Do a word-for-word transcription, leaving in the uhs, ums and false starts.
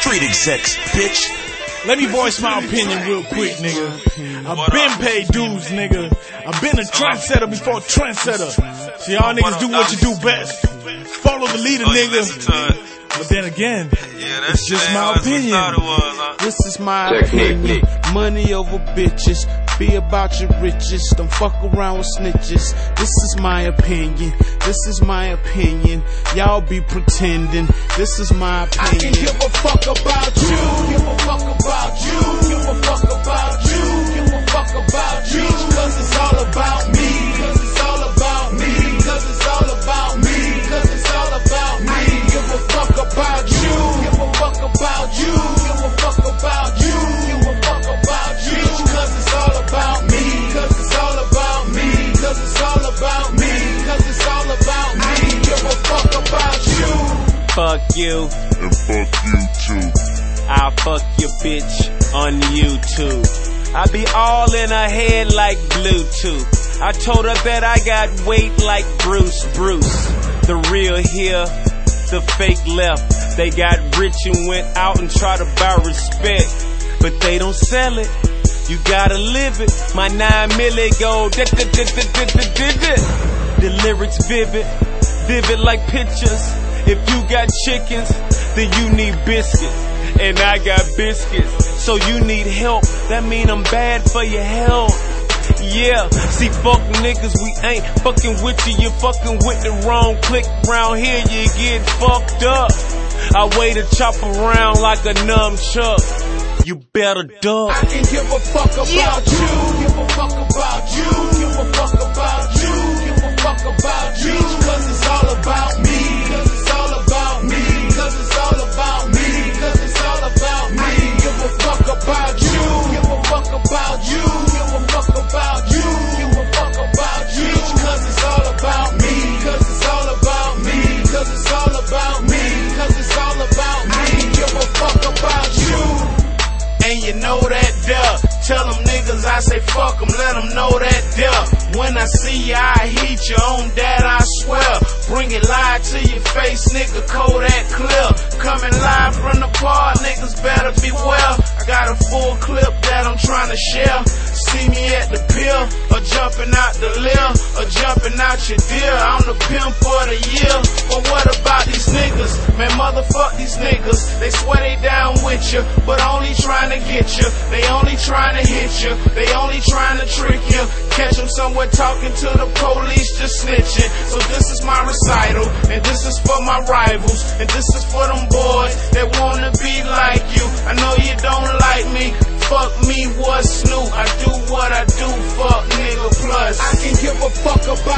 Street execs, bitch. Let me voice my opinion real quick, nigga. I've been paid dues, nigga. I've been a trendsetter before a trendsetter. So y'all niggas do what you do best. Follow the leader, nigga. But then again, it's just my opinion. This is my opinion. Money over bitches. Be about your riches. Don't fuck around with snitches. This is my opinion. This is my opinion. Y'all be pretending. This is my opinion. I can give a fuck about you. Give a fuck about you. Give a fuck about you. Give a fuck about you. Cause it's all about me. Cause it's all about me. Cause it's all about me. Cause it's all about me. Give a fuck about you. Give a fuck about you. Give a fuck about you. Give a fuck about you. Cause it's all about me. Cause it's all about me. Cause it's all about me. Cause it's all about me. Give a fuck about you. Fuck you. And fuck you too. I'll fuck your bitch on YouTube. I be all in her head like Bluetooth. I told her that I got weight like Bruce Bruce. The real here, the fake left. They got rich and went out and tried to buy respect, but they don't sell it. You gotta live it. My nine milli go. The lyrics vivid, vivid like pictures. If you got chickens, then you need biscuits. And I got biscuits, so you need help. That mean I'm bad for your health. Yeah, see, fuck niggas, we ain't fucking with you. You're fucking with the wrong clique. Round here, you get fucked up. I weigh the chop around like a nunchuck. You better duck. I can give a fuck about yeah. you. Give a fuck about you. Give a fuck about you. Give a fuck about you. Cause it's all about me. Cause it's all about me. Cause it's all about me. Cause it's all about me. Give a fuck about you. Give a fuck about you. Give a fuck about you. Give a fuck about you. Cause it's all about me. Cause it's all about me. Cause it's all about me. Cause it's all about me. Give a fuck about you. And you know that duh. Tell them niggas I say fuck them, let them know that duh. When I see you, I heat you, on that I swear. Bring it live to your face, nigga, Kodak clear. Coming live from the bar, niggas better beware. I got a full clip that I'm trying to share. See me at the pier, or jumping out the lil, or jumping out your deer. I'm the pimp for the year. But what about these niggas? Man, motherfuck these niggas. They swear they down with you, but only trying to get you. They only trying to hit you. They only trying to trick you. Catch them somewhere talking to the police, just snitching. So this is my recital, and this is for my rivals, and this is for them boys that wanna be like you. I know you don't like me. Fuck me, what's new? I do what I do, fuck nigga plus. I can give a fuck about